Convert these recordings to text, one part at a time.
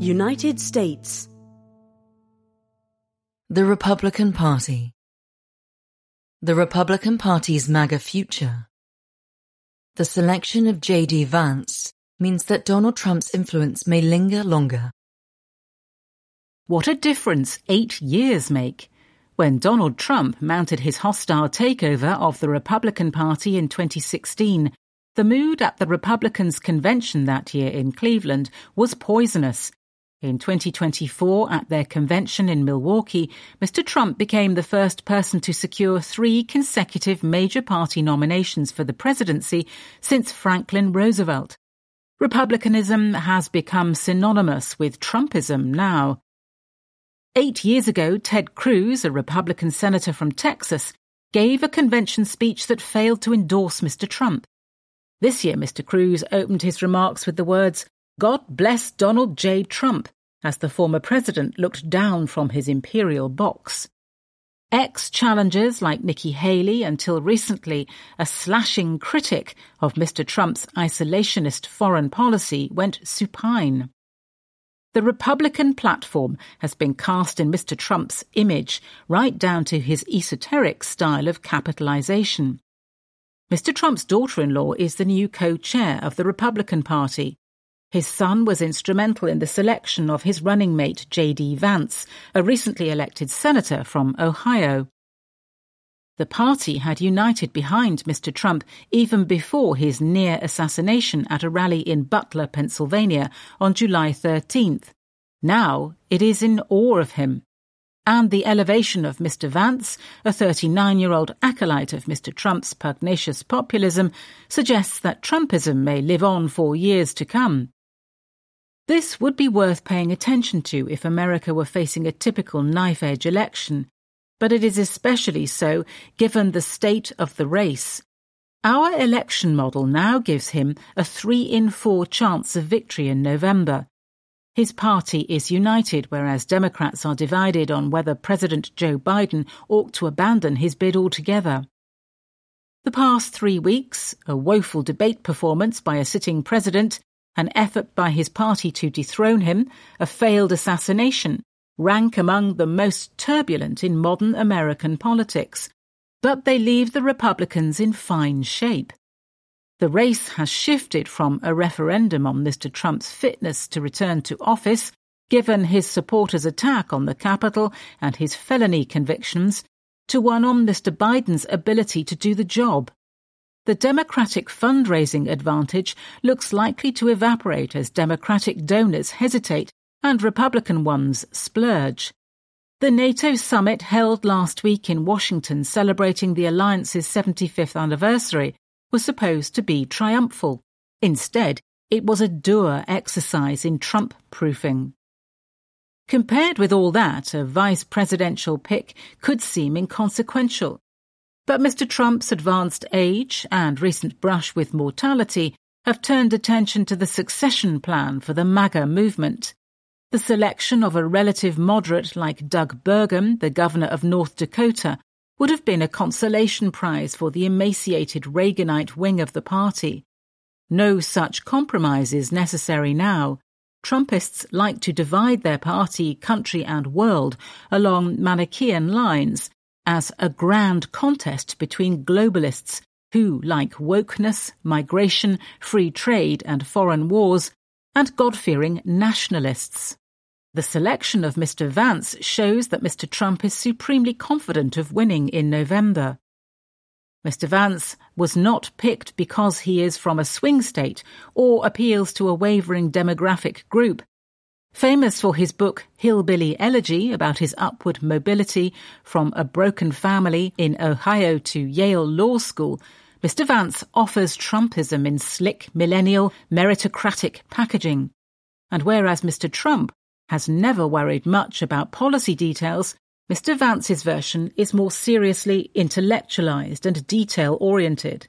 United States. The Republican Party. The Republican Party's MAGA future. The selection of J.D. Vance means that Donald Trump's influence may linger longer. What a difference 8 years make. When Donald Trump mounted his hostile takeover of the Republican Party in 2016, the mood at the Republicans' convention that year in Cleveland was poisonous. In 2024, at their convention in Milwaukee, Mr. Trump became the first person to secure 3 consecutive major party nominations for the presidency since Franklin Roosevelt. Republicanism has become synonymous with Trumpism now. 8 years ago, Ted Cruz, a Republican senator from Texas, gave a convention speech that failed to endorse Mr. Trump. This year, Mr. Cruz opened his remarks with the words, "God bless Donald J. Trump," as the former president looked down from his imperial box. Ex-challengers like Nikki Haley, until recently a slashing critic of Mr. Trump's isolationist foreign policy, went supine. The Republican platform has been cast in Mr. Trump's image, right down to his esoteric style of capitalization. Mr. Trump's daughter-in-law is the new co-chair of the Republican Party. His son was instrumental in the selection of his running mate J.D. Vance, a recently elected senator from Ohio. The party had united behind Mr. Trump even before his near assassination at a rally in Butler, Pennsylvania on July 13th. Now it is in awe of him. And the elevation of Mr. Vance, a 39-year-old acolyte of Mr. Trump's pugnacious populism, suggests that Trumpism may live on for years to come. This would be worth paying attention to if America were facing a typical knife-edge election, but it is especially so given the state of the race. Our election model now gives him a 3 in 4 chance of victory in November. His party is united, whereas Democrats are divided on whether President Joe Biden ought to abandon his bid altogether. The past 3 weeks, a woeful debate performance by a sitting president, an effort by his party to dethrone him, a failed assassination, rank among the most turbulent in modern American politics. But they leave the Republicans in fine shape. The race has shifted from a referendum on Mr. Trump's fitness to return to office, given his supporters' attack on the Capitol and his felony convictions, to one on Mr. Biden's ability to do the job. The Democratic fundraising advantage looks likely to evaporate as Democratic donors hesitate and Republican ones splurge. The NATO summit held last week in Washington celebrating the alliance's 75th anniversary was supposed to be triumphal. Instead, it was a dour exercise in Trump-proofing. Compared with all that, a vice presidential pick could seem inconsequential. But Mr. Trump's advanced age and recent brush with mortality have turned attention to the succession plan for the MAGA movement. The selection of a relative moderate like Doug Burgum, the governor of North Dakota, would have been a consolation prize for the emaciated Reaganite wing of the party. No such compromise is necessary now. Trumpists like to divide their party, country and world along Manichaean lines, as a grand contest between globalists who like wokeness, migration, free trade and foreign wars, and God-fearing nationalists. The selection of Mr. Vance shows that Mr. Trump is supremely confident of winning in November. Mr. Vance was not picked because he is from a swing state or appeals to a wavering demographic group. Famous for his book Hillbilly Elegy about his upward mobility from a broken family in Ohio to Yale Law School, Mr. Vance offers Trumpism in slick, millennial, meritocratic packaging. And whereas Mr. Trump has never worried much about policy details, Mr. Vance's version is more seriously intellectualized and detail-oriented.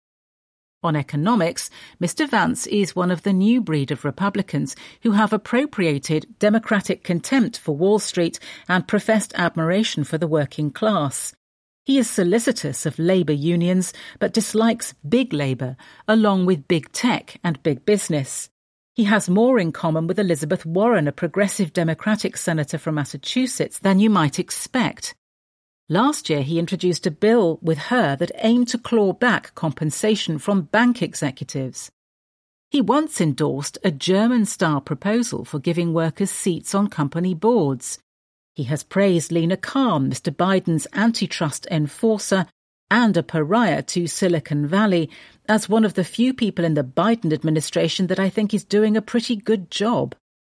On economics, Mr. Vance is one of the new breed of Republicans who have appropriated democratic contempt for Wall Street and professed admiration for the working class. He is solicitous of labour unions but dislikes big labour, along with big tech and big business. He has more in common with Elizabeth Warren, a progressive Democratic senator from Massachusetts, than you might expect. Last year, he introduced a bill with her that aimed to claw back compensation from bank executives. He once endorsed a German-style proposal for giving workers seats on company boards. He has praised Lina Khan, Mr. Biden's antitrust enforcer and a pariah to Silicon Valley, as one of the few people in the Biden administration that I think is doing a pretty good job.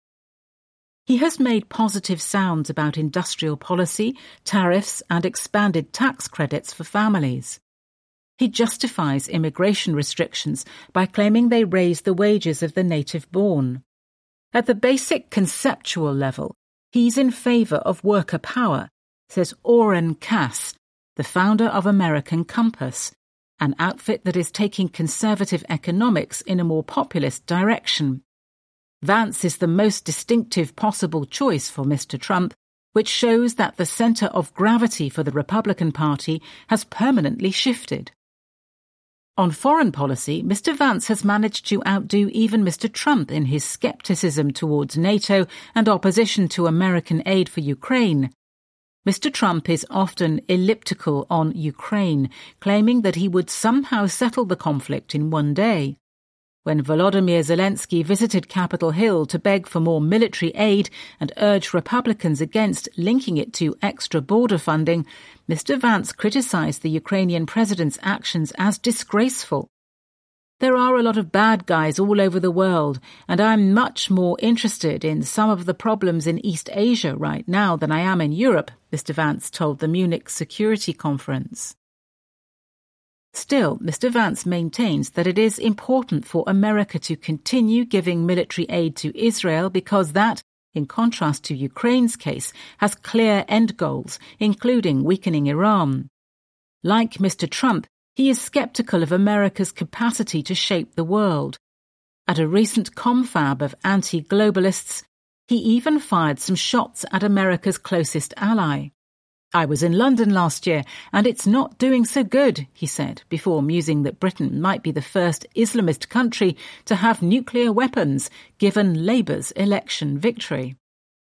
He has made positive sounds about industrial policy, tariffs, and expanded tax credits for families. He justifies immigration restrictions by claiming they raise the wages of the native-born. At the basic conceptual level, he's in favour of worker power, says Oren Cass, the founder of American Compass, an outfit that is taking conservative economics in a more populist direction. Vance is the most distinctive possible choice for Mr. Trump, which shows that the centre of gravity for the Republican Party has permanently shifted. On foreign policy, Mr. Vance has managed to outdo even Mr. Trump in his scepticism towards NATO and opposition to American aid for Ukraine. Mr. Trump is often elliptical on Ukraine, claiming that he would somehow settle the conflict in one day. When Volodymyr Zelensky visited Capitol Hill to beg for more military aid and urge Republicans against linking it to extra border funding, Mr. Vance criticised the Ukrainian president's actions as disgraceful. There are a lot of bad guys all over the world, and I'm much more interested in some of the problems in East Asia right now than I am in Europe, Mr. Vance told the Munich Security Conference. Still, Mr. Vance maintains that it is important for America to continue giving military aid to Israel because that, in contrast to Ukraine's case, has clear end goals, including weakening Iran. Like Mr. Trump, he is sceptical of America's capacity to shape the world. At a recent confab of anti-globalists, he even fired some shots at America's closest ally. "I was in London last year, and it's not doing so good," he said, before musing that Britain might be the first Islamist country to have nuclear weapons, given Labour's election victory.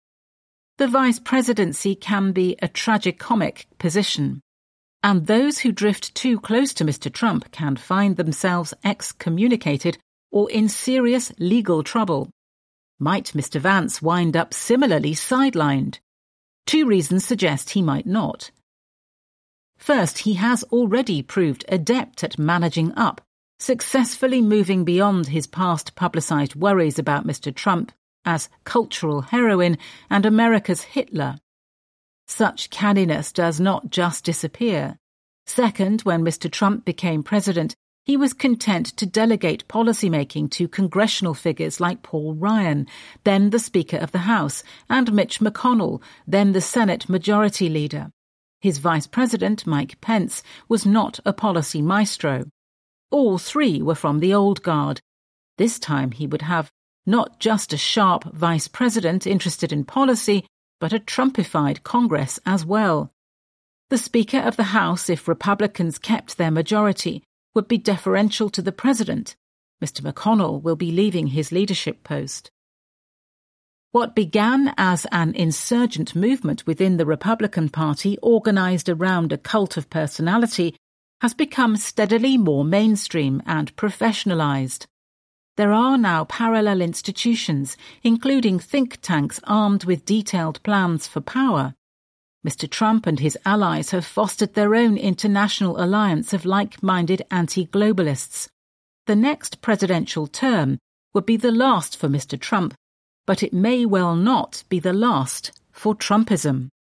The vice presidency can be a tragicomic position, and those who drift too close to Mr. Trump can find themselves excommunicated or in serious legal trouble. Might Mr. Vance wind up similarly sidelined? 2 reasons suggest he might not. First, he has already proved adept at managing up, successfully moving beyond his past publicised worries about Mr. Trump as cultural heroine and America's Hitler. Such canniness does not just disappear. Second, when Mr. Trump became president, he was content to delegate policymaking to congressional figures like Paul Ryan, then the Speaker of the House, and Mitch McConnell, then the Senate Majority Leader. His Vice President, Mike Pence, was not a policy maestro. All 3 were from the old guard. This time he would have not just a sharp Vice President interested in policy, but a Trumpified Congress as well. The Speaker of the House, if Republicans kept their majority, would be deferential to the President. Mr. McConnell will be leaving his leadership post. What began as an insurgent movement within the Republican Party organised around a cult of personality has become steadily more mainstream and professionalised. There are now parallel institutions, including think tanks armed with detailed plans for power. Mr. Trump and his allies have fostered their own international alliance of like-minded anti-globalists. The next presidential term would be the last for Mr. Trump, but it may well not be the last for Trumpism.